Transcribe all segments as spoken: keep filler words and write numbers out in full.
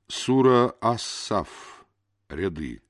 Сура Ас-Саф. Ряды.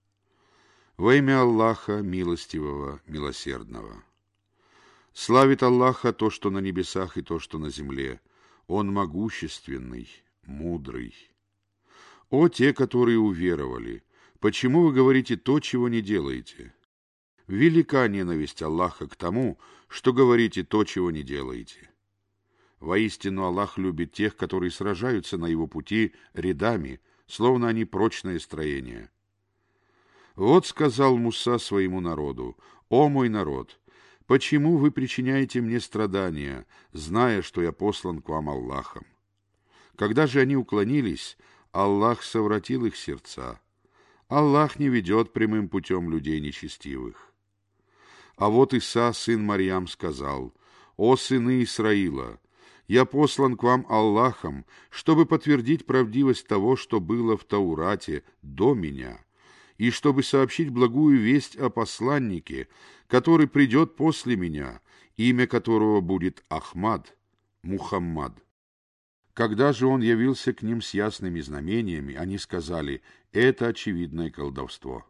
Во имя Аллаха, милостивого, милосердного. Славит Аллаха то, что на небесах, и то, что на земле. Он могущественный, мудрый. О те, которые уверовали! Почему вы говорите то, чего не делаете? Велика ненависть Аллаха к тому, что говорите то, чего не делаете. Воистину Аллах любит тех, которые сражаются на его пути рядами, словно они прочное строение. Вот сказал Муса своему народу: «О мой народ, почему вы причиняете мне страдания, зная, что я послан к вам Аллахом?» Когда же они уклонились, Аллах совратил их сердца. Аллах не ведет прямым путем людей нечестивых. А вот Иса, сын Марьям, сказал: «О сыны Исраила! Я послан к вам Аллахом, чтобы подтвердить правдивость того, что было в Таурате до меня, и чтобы сообщить благую весть о посланнике, который придет после меня, имя которого будет Ахмад, Мухаммад». Когда же он явился к ним с ясными знамениями, они сказали: «Это очевидное колдовство».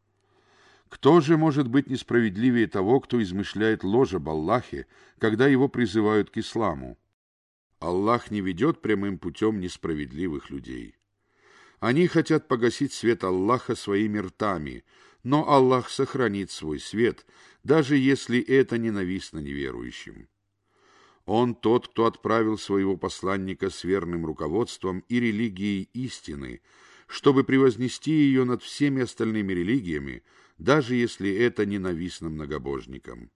Кто же может быть несправедливее того, кто измышляет ложь об Аллахе, когда его призывают к исламу? Аллах не ведет прямым путем несправедливых людей. Они хотят погасить свет Аллаха своими ртами, но Аллах сохранит свой свет, даже если это ненавистно неверующим. Он тот, кто отправил своего посланника с верным руководством и религией истины, чтобы превознести ее над всеми остальными религиями, даже если это ненавистно многобожникам.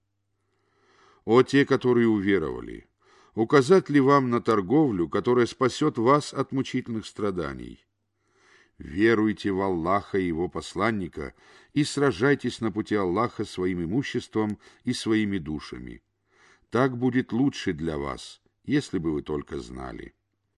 О те, которые уверовали! Указать ли вам на торговлю, которая спасет вас от мучительных страданий? Веруйте в Аллаха и Его посланника и сражайтесь на пути Аллаха своим имуществом и своими душами. Так будет лучше для вас, если бы вы только знали.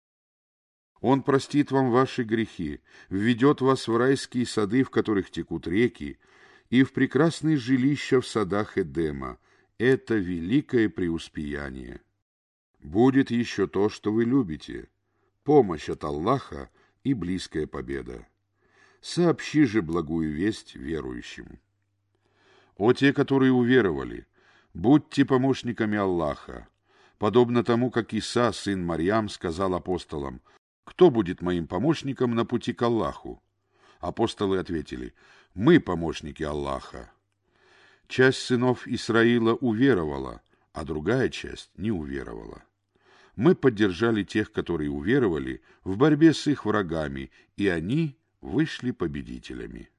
Он простит вам ваши грехи, введет вас в райские сады, в которых текут реки, и в прекрасные жилища в садах Эдема. Это великое преуспеяние. Будет еще то, что вы любите, помощь от Аллаха и близкая победа. Сообщи же благую весть верующим. О те, которые уверовали! Будьте помощниками Аллаха, подобно тому, как Иса, сын Марьям, сказал апостолам: «Кто будет моим помощником на пути к Аллаху?» Апостолы ответили: «Мы помощники Аллаха». Часть сынов Исраила уверовала, а другая часть не уверовала. Мы поддержали тех, которые уверовали, в борьбе с их врагами, и они вышли победителями.